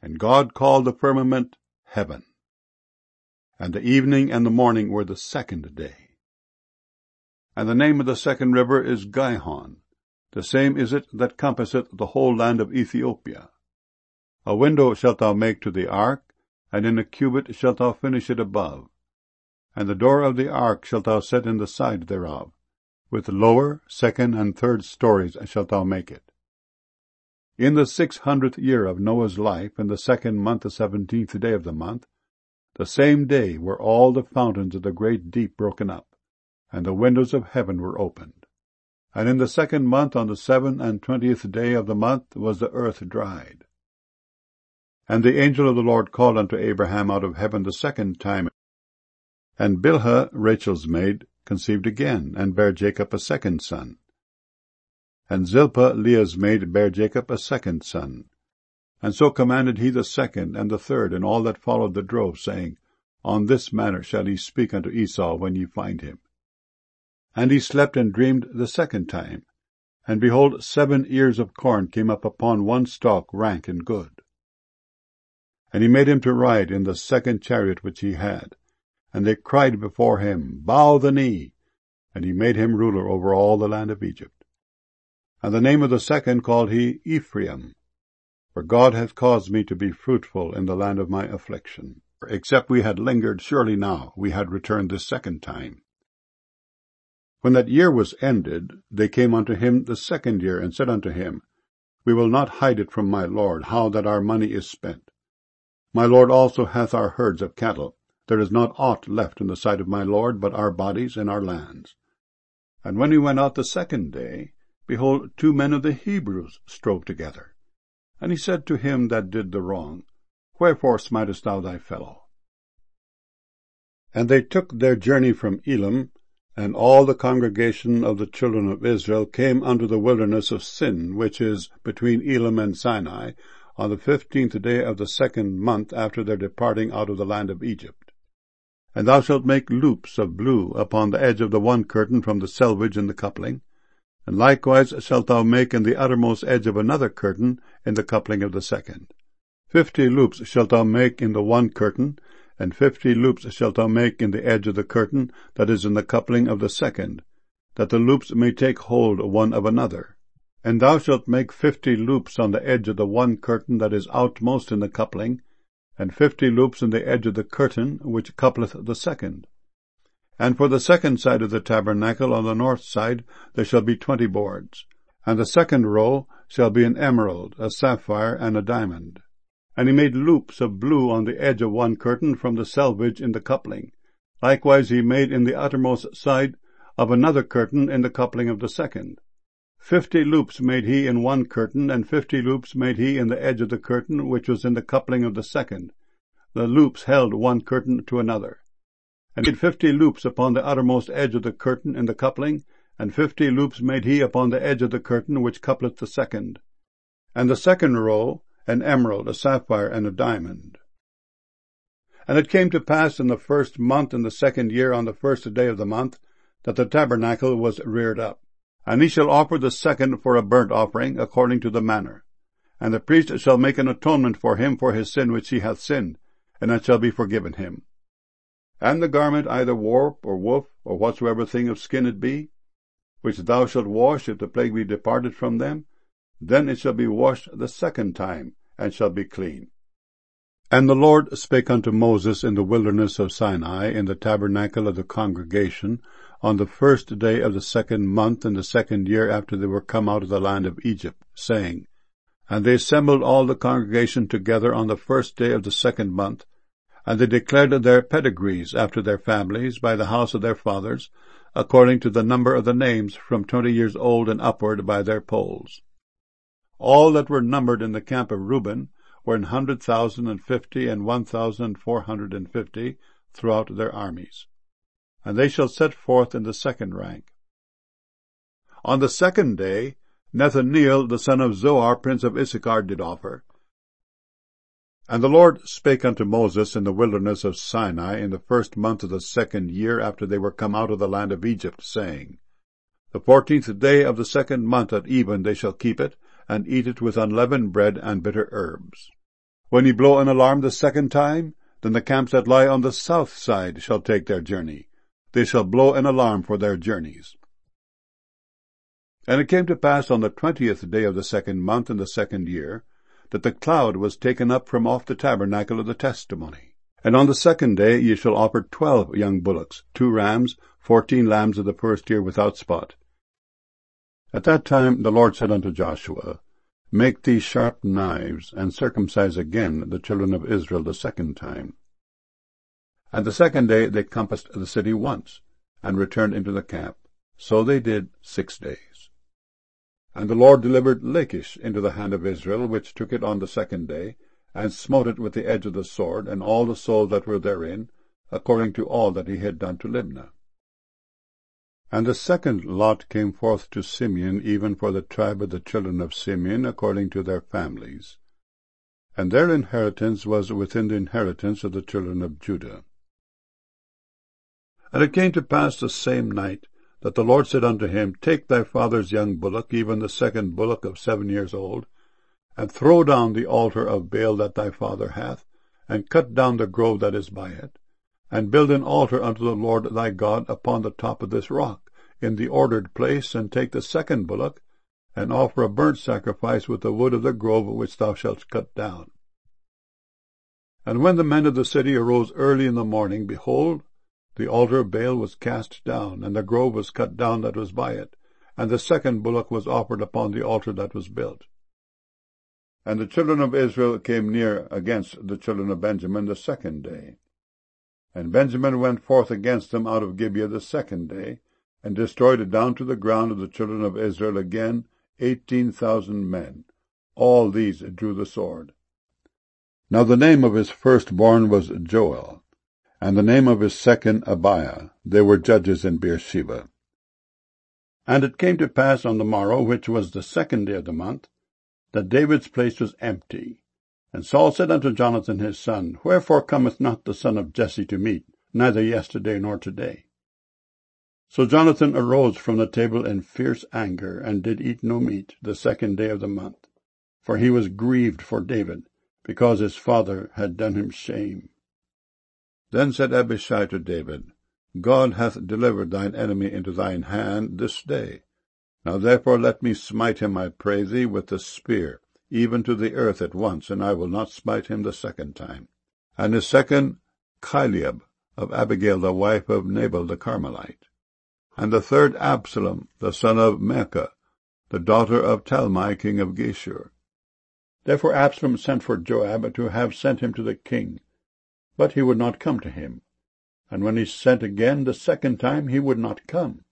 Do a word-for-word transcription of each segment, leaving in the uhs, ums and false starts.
And God called the firmament heaven. And the evening and the morning were the second day. And the name of the second river is Gihon. The same is it that compasseth the whole land of Ethiopia. A window shalt thou make to the ark, and in a cubit shalt thou finish it above. And the door of the ark shalt thou set in the side thereof. With lower, second, and third stories shalt thou make it. In the six hundredth year of Noah's life, in the second month, the seventeenth day of the month, the same day were all the fountains of the great deep broken up, and the windows of heaven were opened. And in the second month, on the seven and twentieth day of the month, was the earth dried. And the angel of the Lord called unto Abraham out of heaven the second time. And Bilhah, Rachel's maid, conceived again, and bare Jacob a second son. And Zilpah, Leah's maid, bare Jacob a second son. And so commanded he the second and the third, and all that followed the drove, saying, On this manner shall ye speak unto Esau when ye find him. And he slept and dreamed the second time. And behold, seven ears of corn came up upon one stalk, rank and good. And he made him to ride in the second chariot which he had. And they cried before him, Bow the knee. And he made him ruler over all the land of Egypt. And the name of the second called he Ephraim. For God hath caused me to be fruitful in the land of my affliction. Except we had lingered, surely now we had returned this second time. When that year was ended, they came unto him the second year, and said unto him, We will not hide it from my lord, how that our money is spent. My lord also hath our herds of cattle. There is not aught left in the sight of my lord, but our bodies and our lands. And when we went out the second day, behold, two men of the Hebrews strove together. And he said to him that did the wrong, Wherefore smitest thou thy fellow? And they took their journey from Elim, and all the congregation of the children of Israel came unto the wilderness of Sin, which is between Elim and Sinai, on the fifteenth day of the second month after their departing out of the land of Egypt. And thou shalt make loops of blue upon the edge of the one curtain from the selvage in the coupling, and likewise shalt thou make in the uttermost edge of another curtain in the coupling of the second. Fifty loops shalt thou make in the one curtain, and fifty loops shalt thou make in the edge of the curtain that is in the coupling of the second, that the loops may take hold one of another. And thou shalt make fifty loops on the edge of the one curtain that is outmost in the coupling, and fifty loops in the edge of the curtain which coupleth the second. And for the second side of the tabernacle on the north side there shall be twenty boards, and the second row shall be an emerald, a sapphire, and a diamond. And he made loops of blue on the edge of one curtain from the selvage in the coupling. Likewise he made in the uttermost side of another curtain in the coupling of the second. Fifty loops made he in one curtain, and fifty loops made he in the edge of the curtain which was in the coupling of the second. The loops held one curtain to another. And he made fifty loops upon the uttermost edge of the curtain in the coupling, and fifty loops made he upon the edge of the curtain which coupleth the second. And the second row, an emerald, a sapphire, and a diamond. And it came to pass in the first month in the second year, on the first day of the month, that the tabernacle was reared up. And he shall offer the second for a burnt offering, according to the manner. And the priest shall make an atonement for him for his sin which he hath sinned, and it shall be forgiven him. And the garment, either warp, or woof, or whatsoever thing of skin it be, which thou shalt wash if the plague be departed from them, then it shall be washed the second time, and shall be clean. And the Lord spake unto Moses in the wilderness of Sinai, in the tabernacle of the congregation, on the first day of the second month in the second year after they were come out of the land of Egypt, saying, And they assembled all the congregation together on the first day of the second month, and they declared their pedigrees after their families by the house of their fathers, according to the number of the names from twenty years old and upward by their polls. All that were numbered in the camp of Reuben were an hundred thousand and fifty and one thousand four hundred and fifty throughout their armies. And they shall set forth in the second rank. On the second day, Nethaneel the son of Zoar, prince of Issachar, did offer. And the Lord spake unto Moses in the wilderness of Sinai in the first month of the second year after they were come out of the land of Egypt, saying, The fourteenth day of the second month at even they shall keep it, and eat it with unleavened bread and bitter herbs. When ye blow an alarm the second time, then the camps that lie on the south side shall take their journey. They shall blow an alarm for their journeys. And it came to pass on the twentieth day of the second month in the second year, that the cloud was taken up from off the tabernacle of the testimony. And on the second day ye shall offer twelve young bullocks, two rams, fourteen lambs of the first year without spot. At that time the Lord said unto Joshua, Make thee sharp knives, and circumcise again the children of Israel the second time. And the second day they compassed the city once, and returned into the camp. So they did six days. And the Lord delivered Lachish into the hand of Israel, which took it on the second day, and smote it with the edge of the sword, and all the souls that were therein, according to all that he had done to Libnah. And the second lot came forth to Simeon, even for the tribe of the children of Simeon, according to their families. And their inheritance was within the inheritance of the children of Judah. And it came to pass the same night, that the Lord said unto him, Take thy father's young bullock, even the second bullock of seven years old, and throw down the altar of Baal that thy father hath, and cut down the grove that is by it, and build an altar unto the Lord thy God upon the top of this rock, in the ordered place, and take the second bullock, and offer a burnt sacrifice with the wood of the grove which thou shalt cut down. And when the men of the city arose early in the morning, behold, the altar of Baal was cast down, and the grove was cut down that was by it, and the second bullock was offered upon the altar that was built. And the children of Israel came near against the children of Benjamin the second day. And Benjamin went forth against them out of Gibeah the second day, and destroyed it down to the ground of the children of Israel again eighteen thousand men. All these drew the sword. Now the name of his firstborn was Joel, and the name of his second Abiah. They were judges in Beersheba. And it came to pass on the morrow, which was the second day of the month, that David's place was empty. And Saul said unto Jonathan his son, Wherefore cometh not the son of Jesse to meat, neither yesterday nor today? So Jonathan arose from the table in fierce anger, and did eat no meat the second day of the month. For he was grieved for David, because his father had done him shame. Then said Abishai to David, God hath delivered thine enemy into thine hand this day. Now therefore let me smite him, I pray thee, with the spear, even to the earth at once, and I will not smite him the second time. And his second, Chileab, of Abigail the wife of Nabal the Carmelite. And the third, Absalom, the son of Maacah, the daughter of Talmai, king of Geshur. Therefore Absalom sent for Joab to have sent him to the king, but he would not come to him. And when he sent again the second time, he would not come.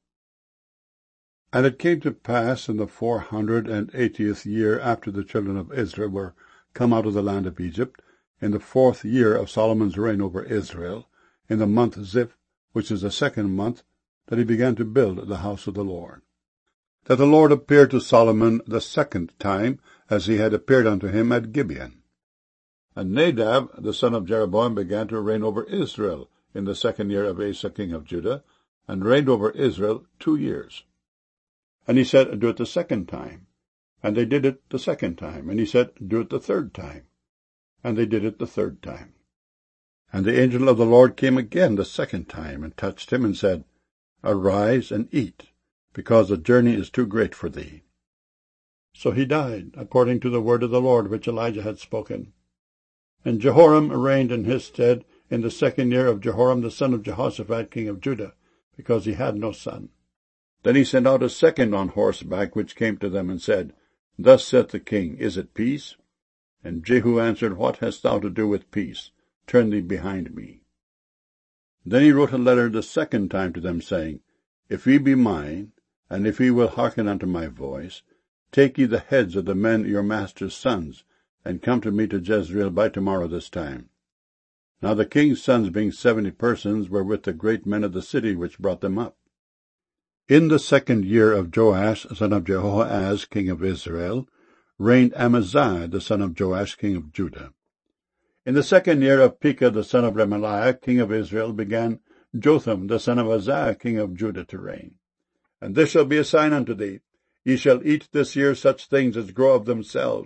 And it came to pass in the four hundred and eightieth year after the children of Israel were come out of the land of Egypt, in the fourth year of Solomon's reign over Israel, in the month Ziph, which is the second month, that he began to build the house of the Lord. That the Lord appeared to Solomon the second time, as he had appeared unto him at Gibeon. And Nadab, the son of Jeroboam, began to reign over Israel in the second year of Asa king of Judah, and reigned over Israel two years. And he said, Do it the second time. And they did it the second time. And he said, Do it the third time. And they did it the third time. And the angel of the Lord came again the second time, and touched him, and said, Arise and eat, because the journey is too great for thee. So he died, according to the word of the Lord which Elijah had spoken. And Jehoram reigned in his stead in the second year of Jehoram the son of Jehoshaphat king of Judah, because he had no son. Then he sent out a second on horseback, which came to them, and said, Thus saith the king, Is it peace? And Jehu answered, What hast thou to do with peace? Turn thee behind me. Then he wrote a letter the second time to them, saying, If ye be mine, and if ye will hearken unto my voice, take ye the heads of the men your master's sons, and come to me to Jezreel by tomorrow this time. Now the king's sons, being seventy persons, were with the great men of the city which brought them up. In the second year of Joash, son of Jehoahaz, king of Israel, reigned Amaziah, the son of Joash, king of Judah. In the second year of Pekah, the son of Remaliah, king of Israel, began Jotham, the son of Uzziah, king of Judah, to reign. And this shall be a sign unto thee. Ye shall eat this year such things as grow of themselves,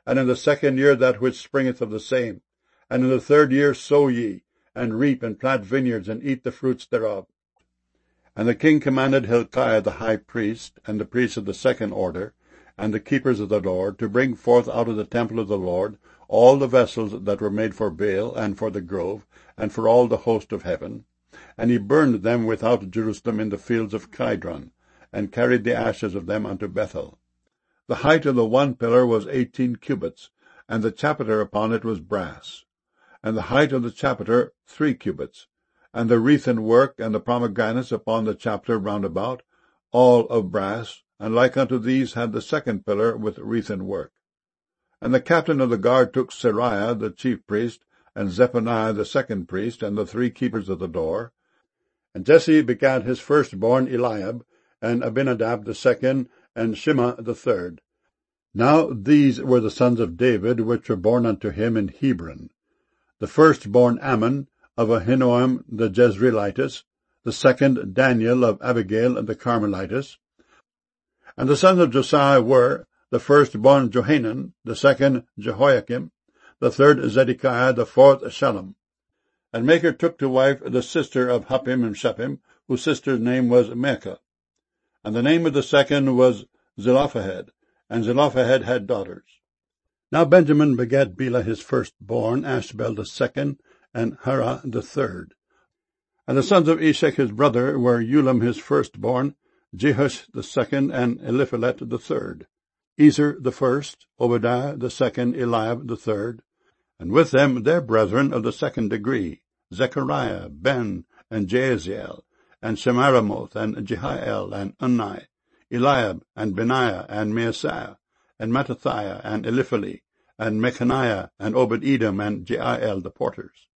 and in the second year that which springeth of the same. And in the third year sow ye, and reap, and plant vineyards, and eat the fruits thereof. And the king commanded Hilkiah the high priest, and the priests of the second order, and the keepers of the Lord, to bring forth out of the temple of the Lord all the vessels that were made for Baal, and for the grove, and for all the host of heaven. And he burned them without Jerusalem in the fields of Kidron, and carried the ashes of them unto Bethel. The height of the one pillar was eighteen cubits, and the chapiter upon it was brass. And the height of the chapiter three cubits, and the wreathen work and the pomegranates upon the chapiter round about, all of brass, and like unto these had the second pillar with wreathen work. And the captain of the guard took Seraiah the chief priest, and Zephaniah the second priest, and the three keepers of the door. And Jesse begat his firstborn Eliab, and Abinadab the second, and Shema the third. Now these were the sons of David, which were born unto him in Hebron. The firstborn Ammon, of Ahinoam the Jezreelitess, the second Daniel of Abigail the Carmelitess. And the sons of Josiah were, the firstborn Johanan, the second Jehoiakim, the third Zedekiah, the fourth Shallum. And Machir took to wife the sister of Huppim and Shuppim, whose sister's name was Maachah. And the name of the second was Zelophehad, and Zelophehad had daughters. Now Benjamin begat Bela his firstborn, Ashbel the second, and Hara the third. And the sons of Eshek his brother were Ulam his firstborn, Jehush the second, and Eliphalet the third. Ezer the first, Obadiah the second, Eliab the third, and with them their brethren of the second degree, Zechariah, Ben, and Jaasiel, and Shemaramoth, and Jehiel, and Unni, Eliab, and Benaiah, and Maaseiah, and Mattithiah, and Eliphali, and Mechaniah, and Obed-Edom, and Jeiel the porters.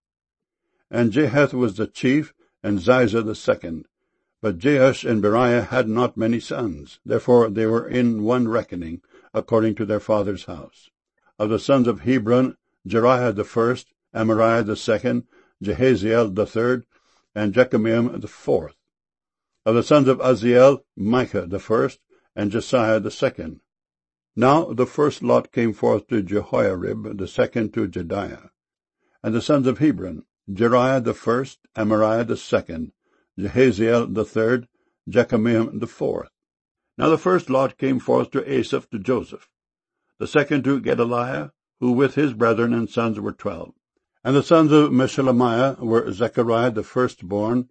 And Jahath was the chief, and Ziza the second. But Jeush and Beriah had not many sons, therefore they were in one reckoning, according to their father's house. Of the sons of Hebron, Jeriah the first, Amariah the second, Jehaziel the third, and Jekameam the fourth. Of the sons of Uzziel, Micah the first, and Josiah the second. Now the first lot came forth to Jehoiarib, the second to Jediah. And the sons of Hebron, Jeriah the first, Amariah the second, Jehaziel the third, Jekameam the fourth. Now the first lot came forth to Asaph to Joseph, the second to Gedaliah, who with his brethren and sons were twelve. And the sons of Meshelemiah were Zechariah the firstborn,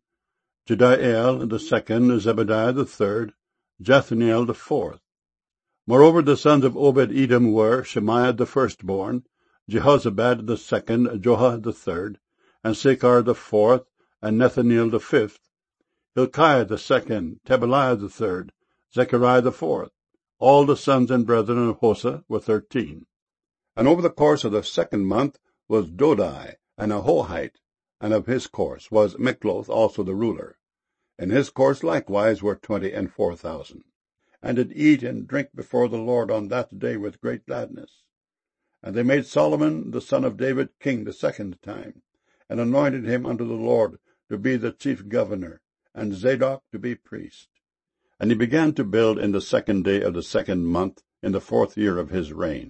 Jediael the second, Zebadiah the third, Jethniel the fourth. Moreover the sons of Obed-Edom were Shemaiah the firstborn, Jehozabad the second, Joah the third, and Sechar the fourth, and Nethaneel the fifth, Hilkiah the second, Tebaliah the third, Zechariah the fourth. All the sons and brethren of Hosah were thirteen. And over the course of the second month was Dodai, and Ahohite, and of his course was Mikloth also the ruler. In his course likewise were twenty and four thousand, and did eat and drink before the Lord on that day with great gladness. And they made Solomon the son of David king the second time, and anointed him unto the Lord to be the chief governor, and Zadok to be priest. And he began to build in the second day of the second month, in the fourth year of his reign.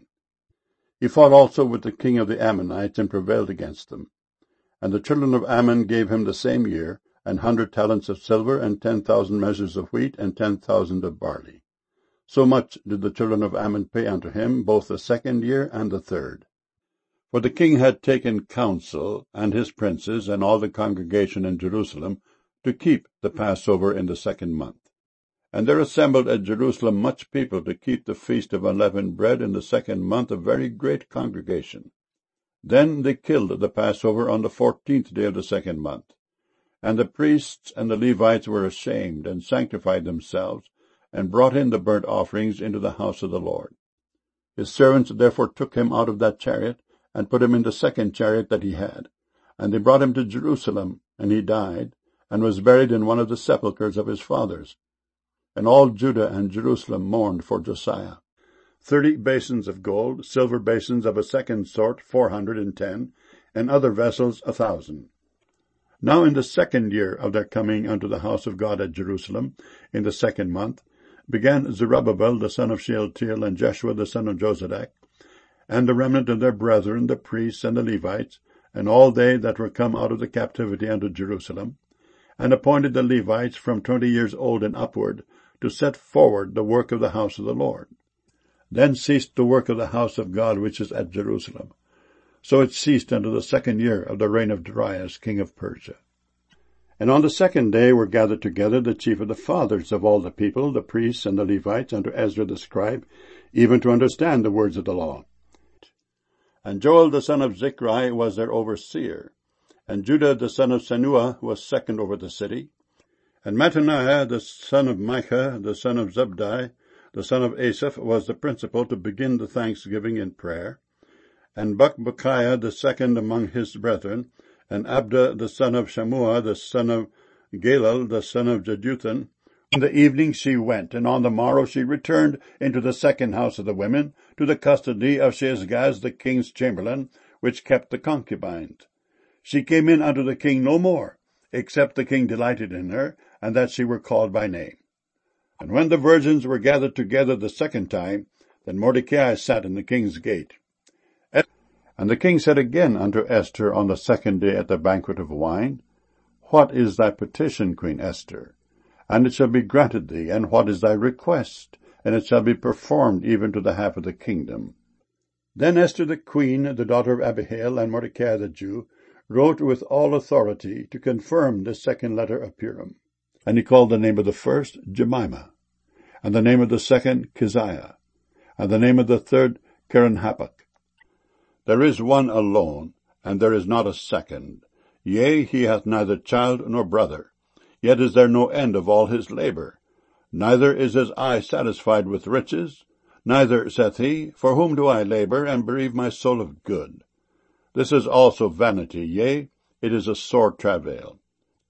He fought also with the king of the Ammonites, and prevailed against them. And the children of Ammon gave him the same year an hundred talents of silver, and ten thousand measures of wheat, and ten thousand of barley. So much did the children of Ammon pay unto him, both the second year and the third. For the king had taken counsel, and his princes, and all the congregation in Jerusalem, to keep the Passover in the second month. And there assembled at Jerusalem much people to keep the feast of unleavened bread in the second month, a very great congregation. Then they killed the Passover on the fourteenth day of the second month. And the priests and the Levites were ashamed, and sanctified themselves, and brought in the burnt offerings into the house of the Lord. His servants therefore took him out of that chariot, and put him in the second chariot that he had. And they brought him to Jerusalem, and he died, and was buried in one of the sepulchres of his fathers. And all Judah and Jerusalem mourned for Josiah. Thirty basins of gold, silver basins of a second sort, four hundred and ten, and other vessels a thousand. Now in the second year of their coming unto the house of God at Jerusalem, in the second month, began Zerubbabel the son of Shealtiel, and Jeshua the son of Jozadak, and the remnant of their brethren, the priests and the Levites, and all they that were come out of the captivity unto Jerusalem, and appointed the Levites from twenty years old and upward, to set forward the work of the house of the Lord. Then ceased the work of the house of God which is at Jerusalem. So it ceased unto the second year of the reign of Darius king of Persia. And on the second day were gathered together the chief of the fathers of all the people, the priests and the Levites, unto Ezra the scribe, even to understand the words of the law. And Joel the son of Zichri was their overseer, and Judah the son of Senua was second over the city, and Mattaniah the son of Micah, the son of Zabdi, the son of Asaph, was the principal to begin the thanksgiving in prayer, and Bakbukiah the second among his brethren, and Abda the son of Shammua, the son of Galal, the son of Jeduthun. In the evening she went, and on the morrow she returned into the second house of the women, to the custody of Sheshgaz the king's chamberlain, which kept the concubines. She came in unto the king no more, except the king delighted in her, and that she were called by name. And when the virgins were gathered together the second time, then Mordecai sat in the king's gate. And the king said again unto Esther on the second day at the banquet of wine, What is thy petition, Queen Esther? And it shall be granted thee. And what is thy request? And it shall be performed even to the half of the kingdom. Then Esther the queen, the daughter of Abihail, and Mordecai the Jew, wrote with all authority to confirm this second letter of Purim. And he called the name of the first Jemimah, and the name of the second Keziah, and the name of the third Kerenhappuch. There is one alone, and there is not a second. Yea, he hath neither child nor brother. Yet is there no end of all his labor. Neither is his eye satisfied with riches. Neither, saith he, for whom do I labor, and bereave my soul of good? This is also vanity, yea, it is a sore travail.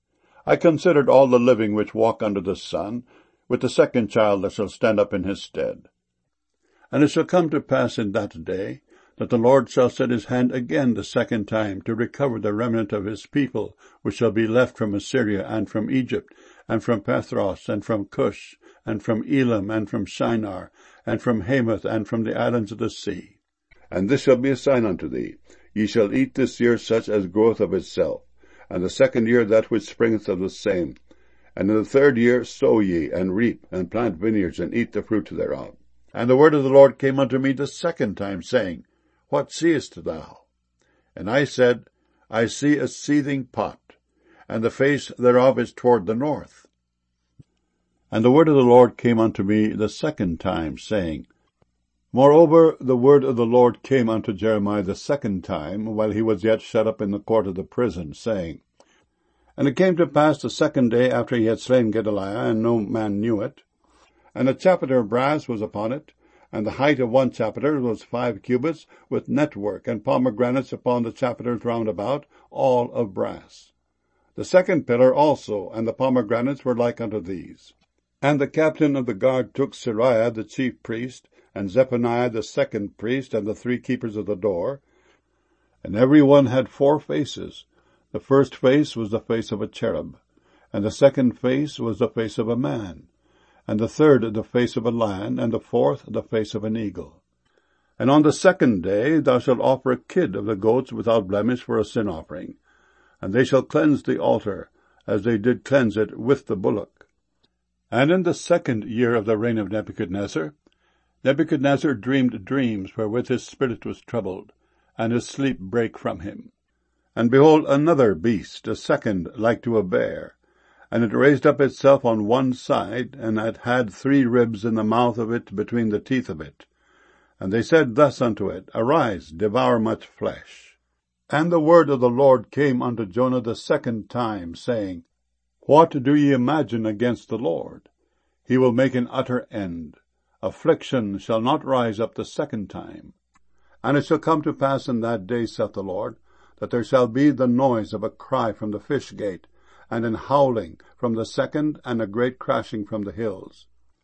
I considered all the living which walk under the sun, with the second child that shall stand up in his stead. And it shall come to pass in that day, that the Lord shall set his hand again the second time to recover the remnant of his people, which shall be left from Assyria, and from Egypt, and from Pathros, and from Cush, and from Elam, and from Shinar, and from Hamath, and from the islands of the sea. And this shall be a sign unto thee. Ye shall eat this year such as groweth of itself, and the second year that which springeth of the same. And in the third year sow ye, and reap, and plant vineyards, and eat the fruit thereof. And the word of the Lord came unto me the second time, saying, What seest thou? And I said, I see a seething pot, and the face thereof is toward the north. And the word of the Lord came unto me the second time, saying, Moreover, the word of the Lord came unto Jeremiah the second time, while he was yet shut up in the court of the prison, saying, And it came to pass the second day after he had slain Gedaliah, and no man knew it, and a chapiter of brass was upon it, and the height of one chapiter was five cubits, with network and pomegranates upon the chapiters round about, all of brass. The second pillar also, and the pomegranates were like unto these. And the captain of the guard took Seraiah the chief priest, and Zephaniah the second priest, and the three keepers of the door. And every one had four faces. The first face was the face of a cherub, and the second face was the face of a man, and the third the face of a lion, and the fourth the face of an eagle. And on the second day thou shalt offer a kid of the goats without blemish for a sin offering, and they shall cleanse the altar, as they did cleanse it with the bullock. And in the second year of the reign of Nebuchadnezzar, Nebuchadnezzar dreamed dreams wherewith his spirit was troubled, and his sleep brake from him. And behold, another beast, a second, like to a bear, and it raised up itself on one side, and it had three ribs in the mouth of it between the teeth of it. And they said thus unto it, Arise, devour much flesh. And the word of the Lord came unto Jonah the second time, saying, What do ye imagine against the Lord? He will make an utter end. Affliction shall not rise up the second time. And it shall come to pass in that day, saith the Lord, that there shall be the noise of a cry from the fish gate, and an howling from the second, and a great crashing from the hills.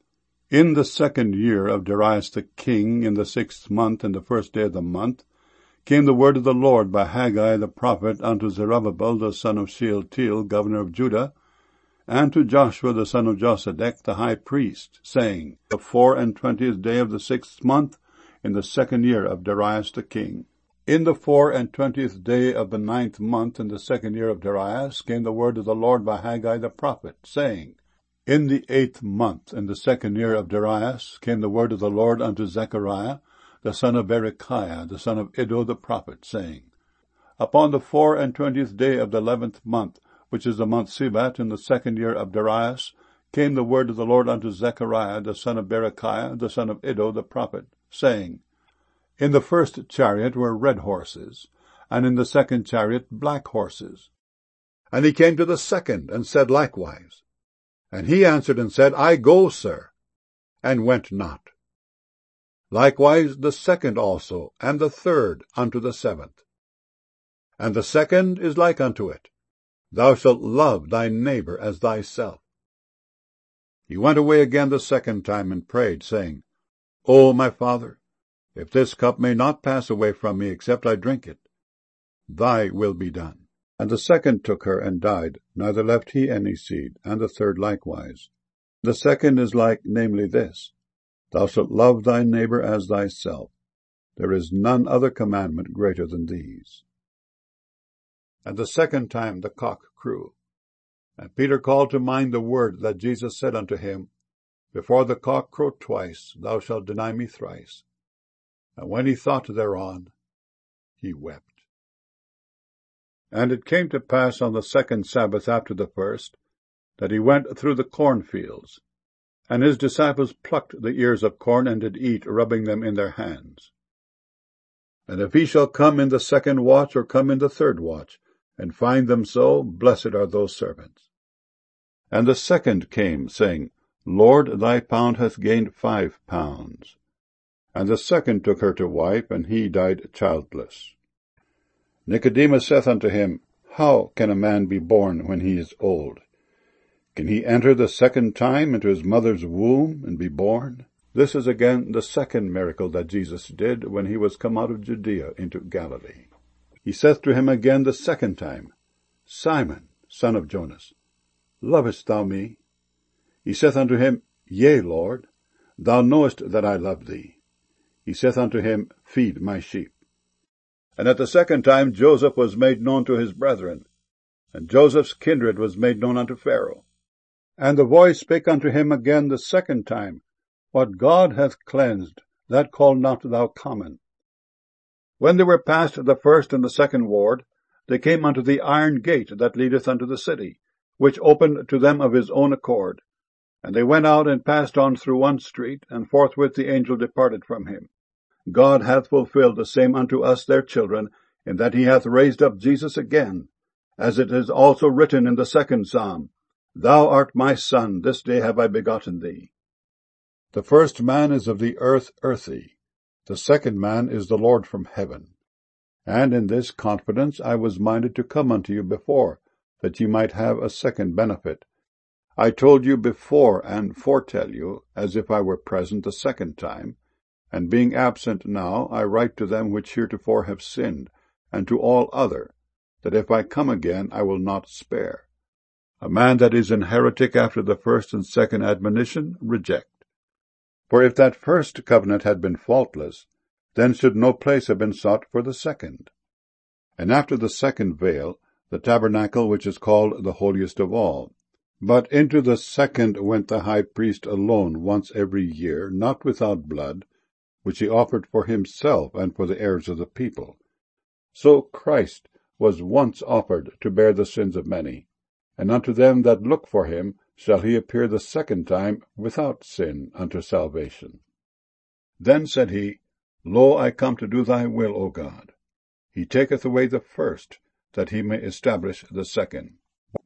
In the second year of Darius the king, in the sixth month, and the first day of the month, came the word of the Lord by Haggai the prophet unto Zerubbabel the son of Shealtiel, governor of Judah, and to Joshua the son of Josedech the high priest, saying, The four and twentieth day of the sixth month, in the second year of Darius the king. In the four and twentieth day of the ninth month in the second year of Darius came the word of the Lord by Haggai the prophet, saying, In the eighth month in the second year of Darius came the word of the Lord unto Zechariah, the son of Berechiah, the son of Iddo the prophet, saying, Upon the four and twentieth day of the eleventh month, which is the month Sibat, in the second year of Darius, came the word of the Lord unto Zechariah, the son of Berechiah, the son of Iddo the prophet, saying, In the first chariot were red horses, and in the second chariot black horses. And he came to the second, and said likewise. And he answered and said, I go, sir, and went not. Likewise the second also, and the third unto the seventh. And the second is like unto it, Thou shalt love thy neighbor as thyself. He went away again the second time, and prayed, saying, O my Father, if this cup may not pass away from me, except I drink it, thy will be done. And the second took her and died, neither left he any seed, and the third likewise. The second is like, namely this, Thou shalt love thy neighbor as thyself. There is none other commandment greater than these. And the second time the cock crew. And Peter called to mind the word that Jesus said unto him, Before the cock crow twice, thou shalt deny me thrice. And when he thought thereon, he wept. And it came to pass on the second Sabbath after the first, that he went through the cornfields, and his disciples plucked the ears of corn, and did eat, rubbing them in their hands. And if he shall come in the second watch, or come in the third watch, and find them so, blessed are those servants. And the second came, saying, Lord, thy pound hath gained five pounds. And the second took her to wife, and he died childless. Nicodemus saith unto him, How can a man be born when he is old? Can he enter the second time into his mother's womb, and be born? This is again the second miracle that Jesus did, when he was come out of Judea into Galilee. He saith to him again the second time, Simon, son of Jonas, lovest thou me? He saith unto him, Yea, Lord, thou knowest that I love thee. He saith unto him, Feed my sheep. And at the second time Joseph was made known to his brethren, and Joseph's kindred was made known unto Pharaoh. And the voice spake unto him again the second time, What God hath cleansed, that call not thou common. When they were past the first and the second ward, they came unto the iron gate that leadeth unto the city, which opened to them of his own accord. And they went out and passed on through one street, and forthwith the angel departed from him. God hath fulfilled the same unto us their children, in that he hath raised up Jesus again, as it is also written in the second psalm, Thou art my son, this day have I begotten thee. The first man is of the earth earthy, the second man is the Lord from heaven. And in this confidence I was minded to come unto you before, that ye might have a second benefit. I told you before and foretell you, as if I were present the second time, and being absent now, I write to them which heretofore have sinned, and to all other, that if I come again I will not spare. A man that is an heretic after the first and second admonition, reject. For if that first covenant had been faultless, then should no place have been sought for the second. And after the second veil, the tabernacle which is called the holiest of all. But into the second went the high priest alone once every year, not without blood, which he offered for himself and for the heirs of the people. So Christ was once offered to bear the sins of many, and unto them that look for him shall he appear the second time without sin unto salvation. Then said he, Lo, I come to do thy will, O God. He taketh away the first, that he may establish the second.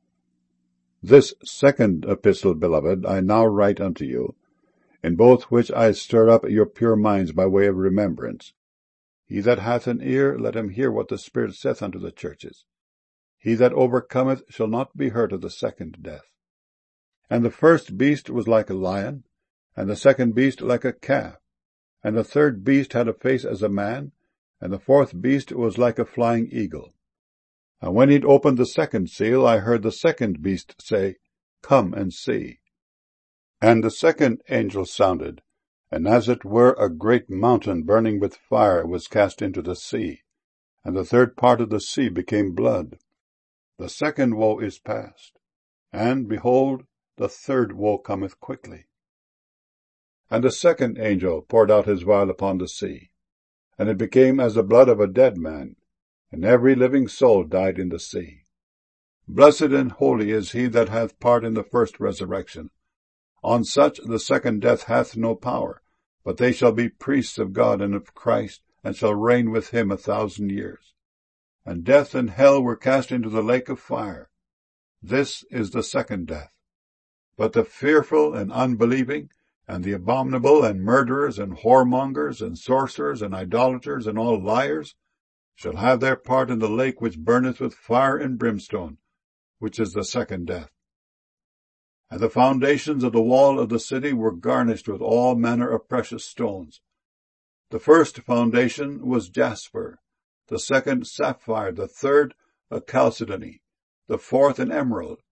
This second epistle, beloved, I now write unto you, in both which I stir up your pure minds by way of remembrance. He that hath an ear, let him hear what the Spirit saith unto the churches. He that overcometh shall not be hurt of the second death. And the first beast was like a lion, and the second beast like a calf, and the third beast had a face as a man, and the fourth beast was like a flying eagle. And when he had opened the second seal, I heard the second beast say, Come and see. And the second angel sounded, And as it were a great mountain burning with fire was cast into the sea, and the third part of the sea became blood. The second woe is past, and, behold, the third woe cometh quickly. And the second angel poured out his vial upon the sea, and it became as the blood of a dead man, and every living soul died in the sea. Blessed and holy is he that hath part in the first resurrection. On such the second death hath no power, but they shall be priests of God and of Christ, and shall reign with him a thousand years. And death and hell were cast into the lake of fire. This is the second death. But the fearful and unbelieving, and the abominable, and murderers, and whoremongers, and sorcerers, and idolaters, and all liars, shall have their part in the lake which burneth with fire and brimstone, which is the second death. And the foundations of the wall of the city were garnished with all manner of precious stones. The first foundation was jasper, the second sapphire, the third a chalcedony, the fourth an emerald,